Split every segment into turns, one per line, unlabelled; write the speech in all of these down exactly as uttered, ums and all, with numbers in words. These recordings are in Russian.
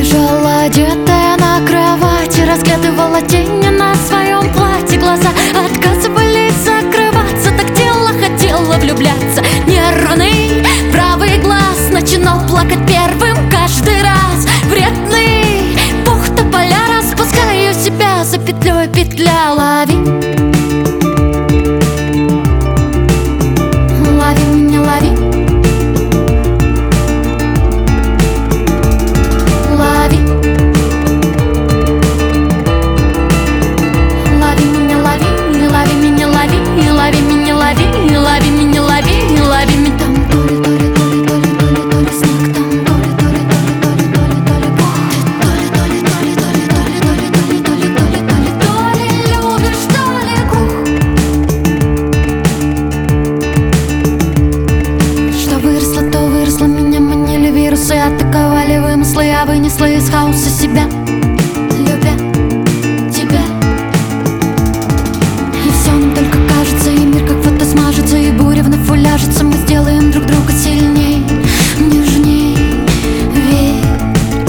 лежала одетая на кровати, разглядывала тени на своем платье. Глаза отказывались закрываться, так тело хотело влюбляться. Нервный правый глаз начинал плакать первым каждый раз. Вредный пух тополя, распускаю себя за петлей, петля. Лови, лови меня, лови. Лови, лови меня, лови, лови меня, лови, лови меня, лови, лови меня, лови, лови меня. Там то ли, то ли, то ли, то ли, то ли, то ли снег, там то ли, то ли, то ли, то ли, то ли, то ли, то ли, то ли, то ли, то ли, то ли, то ли, то ли, то ли, то ли, то ли любишь, то ли кух. Что выросло, то выросло, меня манили вирусы, атаковали вымыслы, я вынесла из хаоса себя, любя тебя. И все нам только кажется, и мир как фото смажется, и буря вновь уляжется. Мы сделаем друг друга сильней, нежней, верь.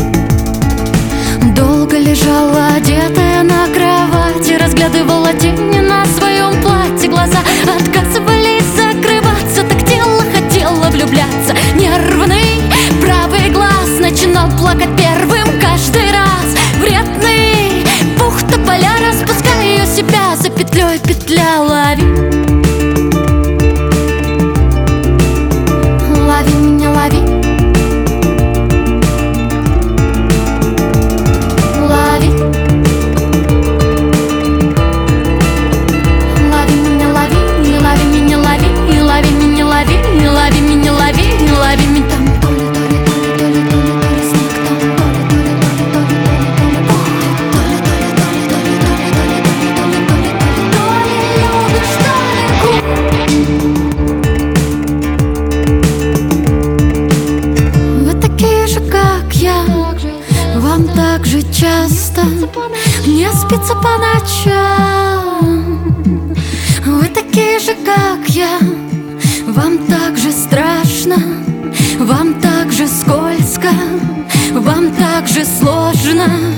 Долго лежала одетая на кровати, разглядывала тени на своем платье. Глаза отказывались закрываться, так тело хотело влюбляться. Нервный правый глаз начинал плакать первым каждый раз. Вредный пух тополя, распускаю себя за петлей, петля. Лови, лови меня, лови. Лови, лови меня, лови, лови меня, лови, лови меня, лови, лови меня, лови, лови меня. Там то ли, то ли, то ли, то ли, то ли, то ли снег, там то ли, то ли, то ли, то ли, то ли, то ли, то ли, то ли, то ли, то ли, то ли, то ли, то ли, то ли, то ли, то ли, любишь, то ли кух. Вы такие же, как я, вам так же часто не спится по ночам. Вы такие же, как я, вам так же страшно, вам так же скользко, вам так же сложно.